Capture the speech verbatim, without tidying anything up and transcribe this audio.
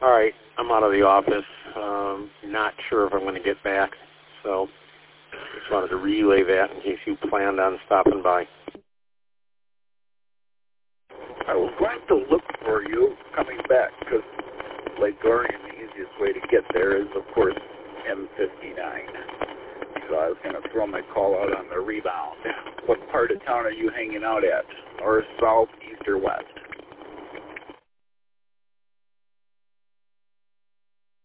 All right, I'm out of the office. Um, not sure if I'm going to get back, so just wanted to relay that in case you planned on stopping by. I was going to look for you coming back because Lake Orion, the easiest way to get there is, of course, M fifty-nine. So I was going to throw my call out on the rebound. What part of town are you hanging out at? North, south, east, or west?